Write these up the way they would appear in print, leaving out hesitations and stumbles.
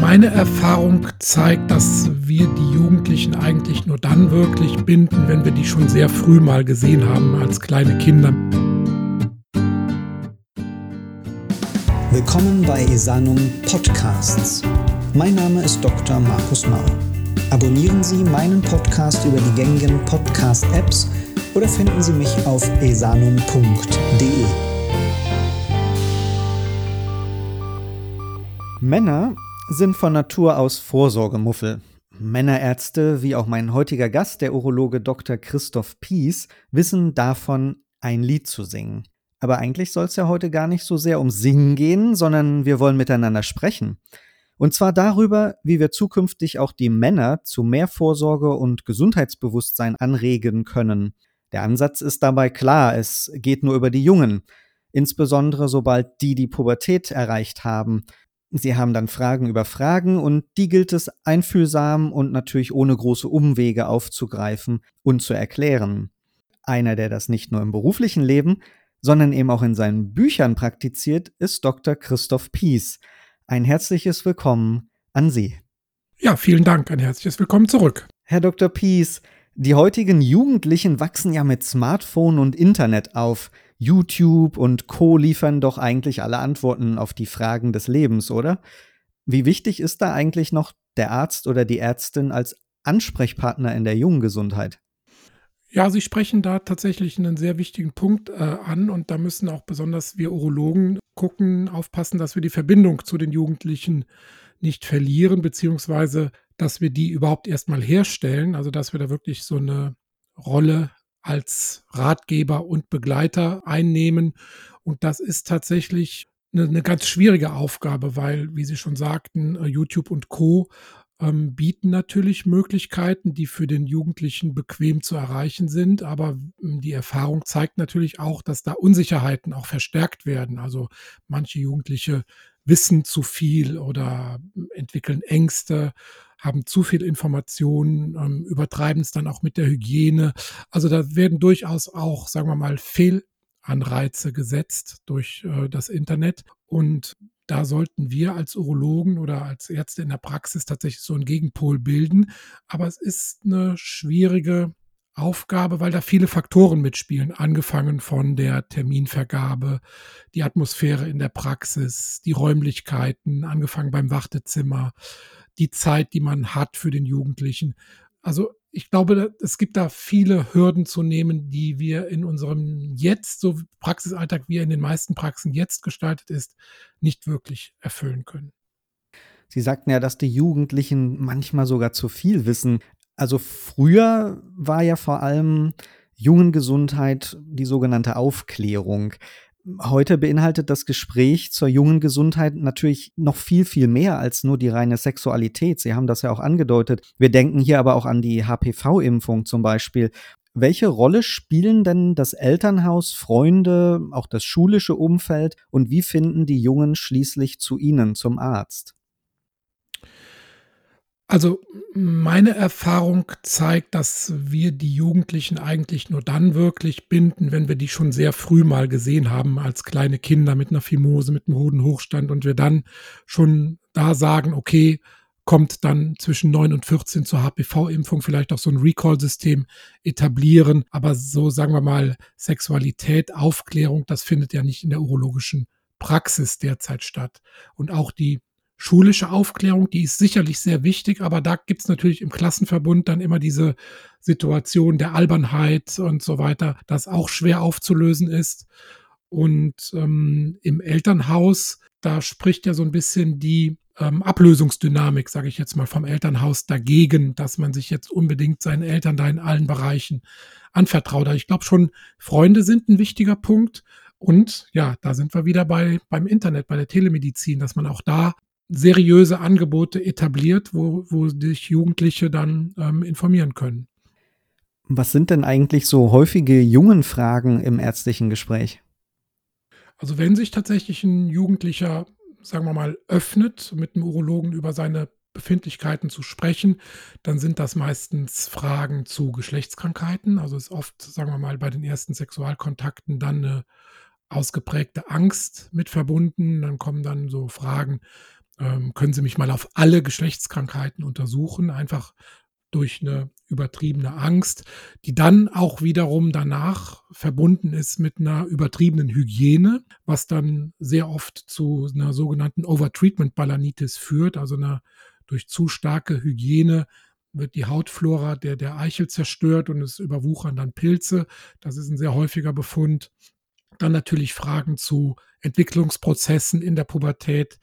Meine Erfahrung zeigt, dass wir die Jugendlichen eigentlich nur dann wirklich binden, wenn wir die schon sehr früh mal gesehen haben als kleine Kinder. Willkommen bei Esanum Podcasts. Mein Name ist Dr. Markus Mau. Abonnieren Sie meinen Podcast über die gängigen Podcast-Apps oder finden Sie mich auf esanum.de. Männer sind von Natur aus Vorsorgemuffel. Männerärzte, wie auch mein heutiger Gast, der Urologe Dr. Christoph Pies, wissen davon, ein Lied zu singen. Aber eigentlich soll es ja heute gar nicht so sehr um Singen gehen, sondern wir wollen miteinander sprechen. Und zwar darüber, wie wir zukünftig auch die Männer zu mehr Vorsorge und Gesundheitsbewusstsein anregen können. Der Ansatz ist dabei klar, es geht nur über die Jungen. Insbesondere sobald die Pubertät erreicht haben. Sie haben dann Fragen über Fragen und die gilt es einfühlsam und natürlich ohne große Umwege aufzugreifen und zu erklären. Einer, der das nicht nur im beruflichen Leben, sondern eben auch in seinen Büchern praktiziert, ist Dr. Christoph Pies. Ein herzliches Willkommen an Sie. Ja, vielen Dank, ein herzliches Willkommen zurück. Herr Dr. Pies, die heutigen Jugendlichen wachsen ja mit Smartphone und Internet auf. YouTube und Co. liefern doch eigentlich alle Antworten auf die Fragen des Lebens, oder? Wie wichtig ist da eigentlich noch der Arzt oder die Ärztin als Ansprechpartner in der jungen Gesundheit? Ja, Sie sprechen da tatsächlich einen sehr wichtigen Punkt an und da müssen auch besonders wir Urologen gucken, aufpassen, dass wir die Verbindung zu den Jugendlichen nicht verlieren, beziehungsweise dass wir die überhaupt erstmal herstellen, also dass wir da wirklich so eine Rolle als Ratgeber und Begleiter einnehmen. Und das ist tatsächlich eine ganz schwierige Aufgabe, weil, wie Sie schon sagten, YouTube und Co. Bieten natürlich Möglichkeiten, die für den Jugendlichen bequem zu erreichen sind. Aber die Erfahrung zeigt natürlich auch, dass da Unsicherheiten auch verstärkt werden. Also manche Jugendliche wissen zu viel oder entwickeln Ängste, haben zu viel Informationen, übertreiben es dann auch mit der Hygiene. Also da werden durchaus auch, sagen wir mal, Fehlanreize gesetzt durch das Internet. Und da sollten wir als Urologen oder als Ärzte in der Praxis tatsächlich so einen Gegenpol bilden. Aber es ist eine schwierige Aufgabe, weil da viele Faktoren mitspielen, angefangen von der Terminvergabe, die Atmosphäre in der Praxis, die Räumlichkeiten, angefangen beim Wartezimmer, die Zeit, die man hat für den Jugendlichen. Also ich glaube, es gibt da viele Hürden zu nehmen, die wir in unserem jetzt, so Praxisalltag, wie er in den meisten Praxen jetzt gestaltet ist, nicht wirklich erfüllen können. Sie sagten ja, dass die Jugendlichen manchmal sogar zu viel wissen. Also früher war ja vor allem Jungengesundheit die sogenannte Aufklärung. Heute beinhaltet das Gespräch zur jungen Gesundheit natürlich noch viel, viel mehr als nur die reine Sexualität. Sie haben das ja auch angedeutet. Wir denken hier aber auch an die HPV-Impfung zum Beispiel. Welche Rolle spielen denn das Elternhaus, Freunde, auch das schulische Umfeld und wie finden die Jungen schließlich zu Ihnen, zum Arzt? Also meine Erfahrung zeigt, dass wir die Jugendlichen eigentlich nur dann wirklich binden, wenn wir die schon sehr früh mal gesehen haben als kleine Kinder mit einer Fimose, mit einem Hodenhochstand und wir dann schon da sagen, okay, kommt dann zwischen 9 und 14 zur HPV-Impfung, vielleicht auch so ein Recall-System etablieren. Aber so, sagen wir mal, Sexualität, Aufklärung, das findet ja nicht in der urologischen Praxis derzeit statt. Und auch die schulische Aufklärung, die ist sicherlich sehr wichtig, aber da gibt's natürlich im Klassenverbund dann immer diese Situation der Albernheit und so weiter, das auch schwer aufzulösen ist. Und im Elternhaus, da spricht ja so ein bisschen die Ablösungsdynamik, sage ich jetzt mal, vom Elternhaus dagegen, dass man sich jetzt unbedingt seinen Eltern da in allen Bereichen anvertraut. Aber ich glaube schon, Freunde sind ein wichtiger Punkt. Und ja, da sind wir wieder beim Internet, bei der Telemedizin, dass man auch da seriöse Angebote etabliert, wo sich Jugendliche dann informieren können. Was sind denn eigentlich so häufige Jungenfragen im ärztlichen Gespräch? Also wenn sich tatsächlich ein Jugendlicher, sagen wir mal, öffnet, mit einem Urologen über seine Befindlichkeiten zu sprechen, dann sind das meistens Fragen zu Geschlechtskrankheiten. Also ist oft, sagen wir mal, bei den ersten Sexualkontakten dann eine ausgeprägte Angst mit verbunden. Dann kommen dann so Fragen können Sie mich mal auf alle Geschlechtskrankheiten untersuchen, einfach durch eine übertriebene Angst, die dann auch wiederum danach verbunden ist mit einer übertriebenen Hygiene, was dann sehr oft zu einer sogenannten Overtreatment-Balanitis führt, also durch zu starke Hygiene wird die Hautflora der Eichel zerstört und es überwuchern dann Pilze. Das ist ein sehr häufiger Befund. Dann natürlich Fragen zu Entwicklungsprozessen in der Pubertät.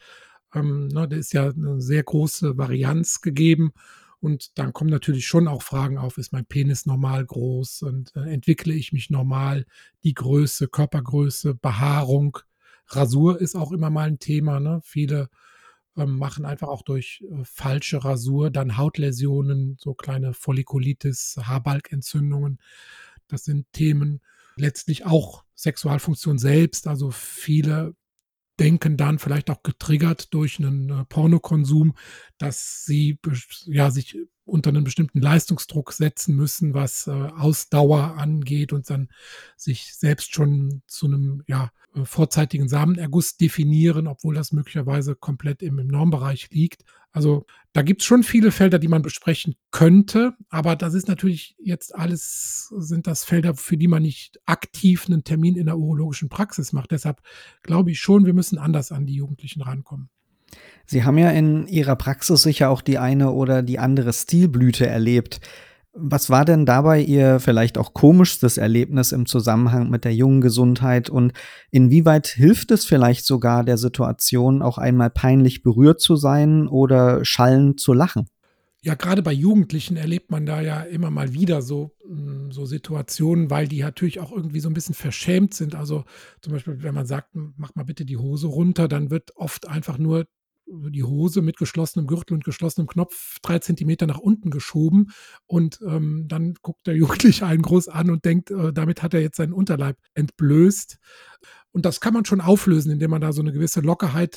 Da ist ja eine sehr große Varianz gegeben. Und dann kommen natürlich schon auch Fragen auf, ist mein Penis normal groß und entwickle ich mich normal, die Größe, Körpergröße, Behaarung, Rasur ist auch immer mal ein Thema. Ne? Viele machen einfach auch durch falsche Rasur dann Hautläsionen, so kleine Follikulitis, Haarbalkentzündungen. Das sind Themen. Letztlich auch Sexualfunktion selbst. Also viele denken dann vielleicht auch getriggert durch einen Pornokonsum, dass sie sich unter einen bestimmten Leistungsdruck setzen müssen, was Ausdauer angeht und dann sich selbst schon zu einem vorzeitigen Samenerguss definieren, obwohl das möglicherweise komplett im Normbereich liegt. Also da gibt es schon viele Felder, die man besprechen könnte, aber das ist natürlich jetzt sind das Felder, für die man nicht aktiv einen Termin in der urologischen Praxis macht. Deshalb glaube ich schon, wir müssen anders an die Jugendlichen rankommen. Sie haben ja in Ihrer Praxis sicher auch die eine oder die andere Stilblüte erlebt. Was war denn dabei Ihr vielleicht auch komischstes Erlebnis im Zusammenhang mit der jungen Gesundheit und inwieweit hilft es vielleicht sogar der Situation, auch einmal peinlich berührt zu sein oder schallend zu lachen? Ja, gerade bei Jugendlichen erlebt man da ja immer mal wieder so Situationen, weil die natürlich auch irgendwie so ein bisschen verschämt sind. Also, zum Beispiel, wenn man sagt: „Mach mal bitte die Hose runter“, dann wird oft einfach nur die Hose mit geschlossenem Gürtel und geschlossenem Knopf 3 Zentimeter nach unten geschoben und, dann guckt der Jugendliche einen groß an und denkt, damit hat er jetzt seinen Unterleib entblößt. Und das kann man schon auflösen, indem man da so eine gewisse Lockerheit,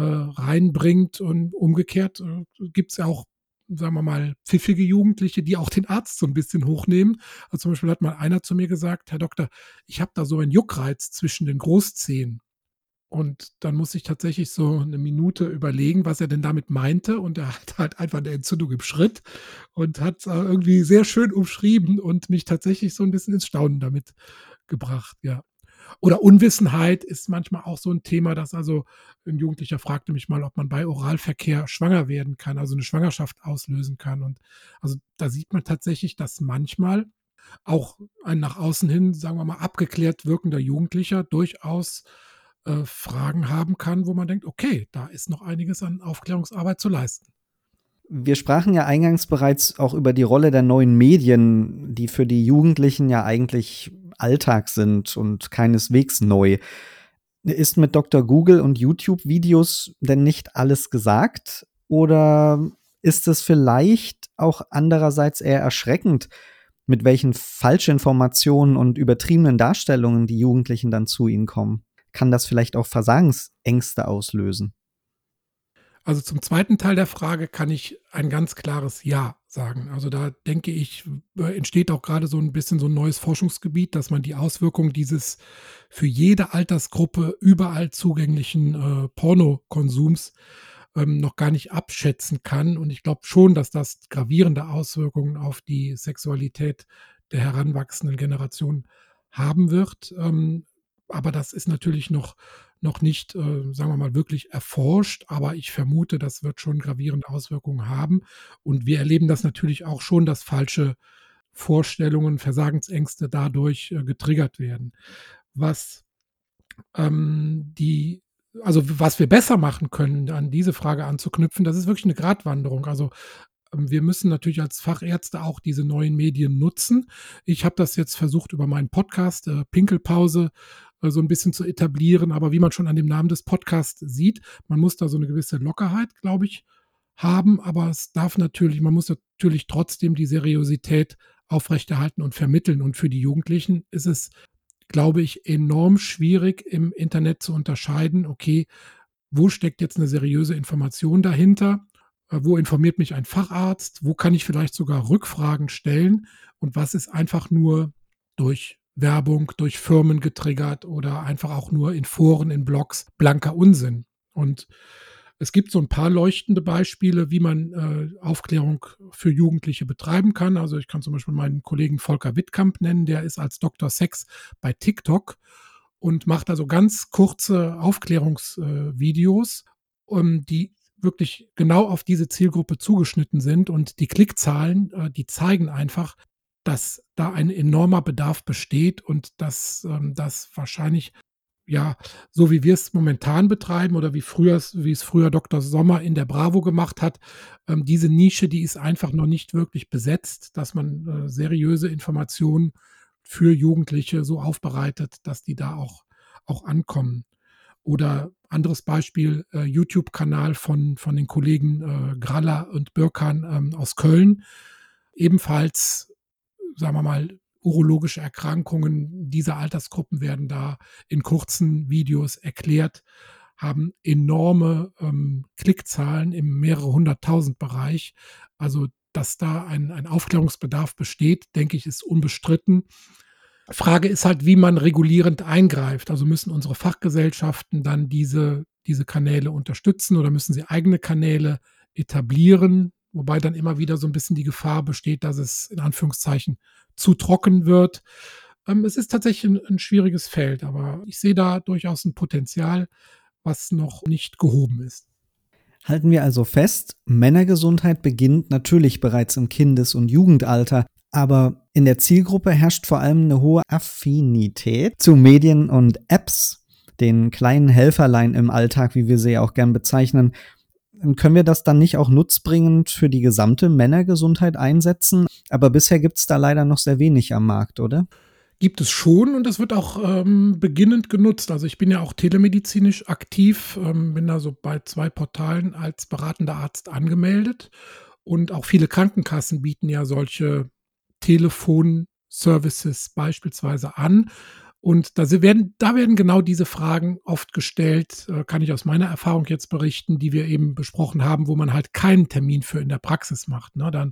reinbringt und umgekehrt, gibt es ja auch, sagen wir mal, pfiffige Jugendliche, die auch den Arzt so ein bisschen hochnehmen. Also, zum Beispiel hat mal einer zu mir gesagt: „Herr Doktor, ich habe da so einen Juckreiz zwischen den Großzehen.“ Und dann musste ich tatsächlich so eine Minute überlegen, was er denn damit meinte. Und er hat halt einfach eine Entzündung im Schritt und hat's, irgendwie sehr schön umschrieben und mich tatsächlich so ein bisschen ins Staunen damit gebracht, ja. Oder Unwissenheit ist manchmal auch so ein Thema, dass also 'n Jugendlicher fragte mich mal, ob man bei Oralverkehr schwanger werden kann, also eine Schwangerschaft auslösen kann. Und also, da sieht man tatsächlich, dass manchmal auch ein nach außen hin, sagen wir mal, abgeklärt wirkender Jugendlicher durchaus Fragen haben kann, wo man denkt: „Okay, da ist noch einiges an Aufklärungsarbeit zu leisten.“ Wir sprachen ja eingangs bereits auch über die Rolle der neuen Medien, die für die Jugendlichen ja eigentlich Alltag sind und keineswegs neu. Ist mit Dr. Google und YouTube-Videos denn nicht alles gesagt? Oder ist es vielleicht auch andererseits eher erschreckend, mit welchen Falschinformationen und übertriebenen Darstellungen die Jugendlichen dann zu ihnen kommen? Kann das vielleicht auch Versagensängste auslösen? Also, zum zweiten Teil der Frage kann ich ein ganz klares Ja sagen. Also, da denke ich, entsteht auch gerade so ein bisschen so 'n neues Forschungsgebiet, dass man die Auswirkungen dieses für jede Altersgruppe überall zugänglichen, Pornokonsums, noch gar nicht abschätzen kann. Und ich glaube schon, dass das gravierende Auswirkungen auf die Sexualität der heranwachsenden Generation haben wird. Aber das ist natürlich noch nicht, sagen wir mal, wirklich erforscht, aber ich vermute, das wird schon gravierende Auswirkungen haben. Und wir erleben das natürlich auch schon, dass falsche Vorstellungen, Versagensängste dadurch, getriggert werden. Was, die was wir besser machen können, an diese Frage anzuknüpfen, das ist wirklich eine Gratwanderung. Also, wir müssen natürlich als Fachärzte auch diese neuen Medien nutzen. Ich habe das jetzt versucht, über meinen Podcast, Pinkelpause, so ein bisschen zu etablieren, aber wie man schon an dem Namen des Podcasts sieht, man muss da so eine gewisse Lockerheit, glaube ich, haben, aber man muss natürlich trotzdem die Seriosität aufrechterhalten und vermitteln. Und für die Jugendlichen ist es, glaube ich, enorm schwierig, im Internet zu unterscheiden: „Okay, wo steckt jetzt eine seriöse Information dahinter? Wo informiert mich ein Facharzt? Wo kann ich vielleicht sogar Rückfragen stellen? Und was ist einfach nur durch Werbung, durch Firmen getriggert oder einfach auch nur in Foren, in Blogs blanker Unsinn?“ Und Es gibt so ein paar leuchtende Beispiele, wie man Aufklärung für Jugendliche betreiben kann. Also ich kann zum Beispiel meinen Kollegen Volker Wittkamp nennen, der ist als Dr. Sex bei TikTok und macht also ganz kurze Aufklärungsvideos, die wirklich genau auf diese Zielgruppe zugeschnitten sind. Und die Klickzahlen, die zeigen einfach, dass da ein enormer Bedarf besteht und dass das wahrscheinlich, ja, so wie wir es momentan betreiben oder wie es früher Dr. Sommer in der Bravo gemacht hat, diese Nische, die ist einfach noch nicht wirklich besetzt, dass man seriöse Informationen für Jugendliche so aufbereitet, dass die da auch ankommen. Oder anderes Beispiel, YouTube-Kanal von den Kollegen Graller und Birkan aus Köln. Ebenfalls, sagen wir mal, urologische Erkrankungen dieser Altersgruppen werden da in kurzen Videos erklärt, haben enorme Klickzahlen im mehrere 100.000 Bereich. Also, dass da ein Aufklärungsbedarf besteht, denke ich, ist unbestritten. Frage ist halt, wie man regulierend eingreift. Also müssen unsere Fachgesellschaften dann diese Kanäle unterstützen oder müssen sie eigene Kanäle etablieren, wobei dann immer wieder so ein bisschen die Gefahr besteht, dass es in Anführungszeichen zu trocken wird. Es ist tatsächlich ein schwieriges Feld, aber ich sehe da durchaus ein Potenzial, was noch nicht gehoben ist. Halten wir also fest, Männergesundheit beginnt natürlich bereits im Kindes- und Jugendalter, aber in der Zielgruppe herrscht vor allem eine hohe Affinität zu Medien und Apps, den kleinen Helferlein im Alltag, wie wir sie ja auch gern bezeichnen. Können wir das dann nicht auch nutzbringend für die gesamte Männergesundheit einsetzen? Aber bisher gibt es da leider noch sehr wenig am Markt, oder? Gibt es schon und das wird auch beginnend genutzt. Also ich bin ja auch telemedizinisch aktiv, bin da so bei 2 Portalen als beratender Arzt angemeldet und auch viele Krankenkassen bieten ja solche Telefonservices beispielsweise an. Und da werden genau diese Fragen oft gestellt, kann ich aus meiner Erfahrung jetzt berichten, die wir eben besprochen haben, wo man halt keinen Termin für in der Praxis macht. Ne? Dann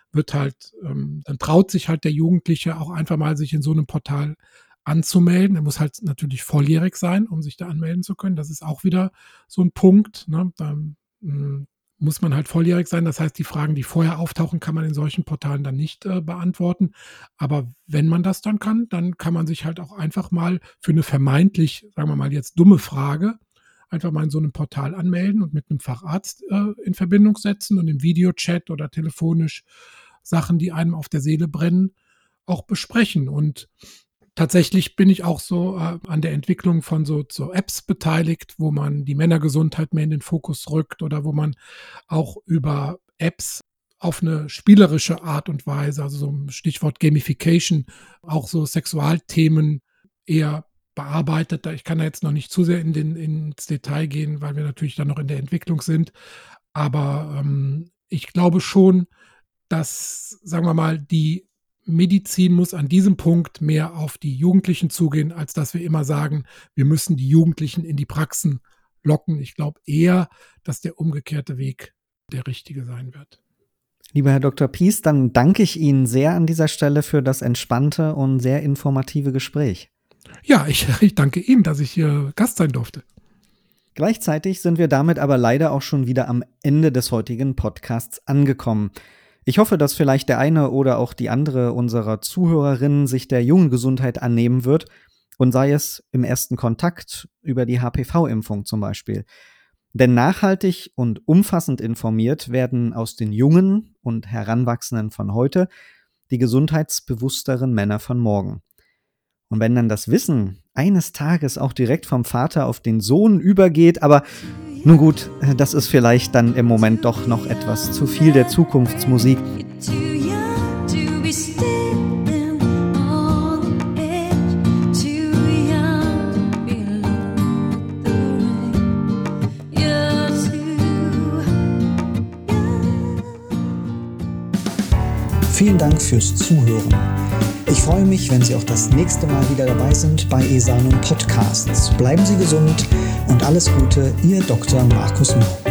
traut sich halt der Jugendliche auch einfach mal, sich in so einem Portal anzumelden. Er muss halt natürlich volljährig sein, um sich da anmelden zu können. Das ist auch wieder so ein Punkt. Ne? Dann muss man halt volljährig sein. Das heißt, die Fragen, die vorher auftauchen, kann man in solchen Portalen dann nicht beantworten. Aber wenn man das dann kann man sich halt auch einfach mal für eine vermeintlich, sagen wir mal jetzt dumme Frage, einfach mal in so einem Portal anmelden und mit einem Facharzt in Verbindung setzen und im Videochat oder telefonisch Sachen, die einem auf der Seele brennen, auch besprechen. Und tatsächlich bin ich auch so an der Entwicklung von so Apps beteiligt, wo man die Männergesundheit mehr in den Fokus rückt oder wo man auch über Apps auf eine spielerische Art und Weise, also so ein Stichwort Gamification, auch so Sexualthemen eher bearbeitet. Ich kann da jetzt noch nicht zu sehr ins Detail gehen, weil wir natürlich dann noch in der Entwicklung sind. Aber ich glaube schon, dass, sagen wir mal, die Medizin muss an diesem Punkt mehr auf die Jugendlichen zugehen, als dass wir immer sagen, wir müssen die Jugendlichen in die Praxen locken. Ich glaube eher, dass der umgekehrte Weg der richtige sein wird. Lieber Herr Dr. Pies, dann danke ich Ihnen sehr an dieser Stelle für das entspannte und sehr informative Gespräch. Ja, ich danke Ihnen, dass ich hier Gast sein durfte. Gleichzeitig sind wir damit aber leider auch schon wieder am Ende des heutigen Podcasts angekommen. Ich hoffe, dass vielleicht der eine oder auch die andere unserer Zuhörerinnen sich der Jungengesundheit annehmen wird und sei es im ersten Kontakt über die HPV-Impfung zum Beispiel. Denn nachhaltig und umfassend informiert werden aus den Jungen und Heranwachsenden von heute die gesundheitsbewussteren Männer von morgen. Und wenn dann das Wissen eines Tages auch direkt vom Vater auf den Sohn übergeht, aber nun gut, das ist vielleicht dann im Moment doch noch etwas zu viel der Zukunftsmusik. Vielen Dank fürs Zuhören. Ich freue mich, wenn Sie auch das nächste Mal wieder dabei sind bei ESANUM Podcasts. Bleiben Sie gesund und alles Gute, Ihr Dr. Markus Mau.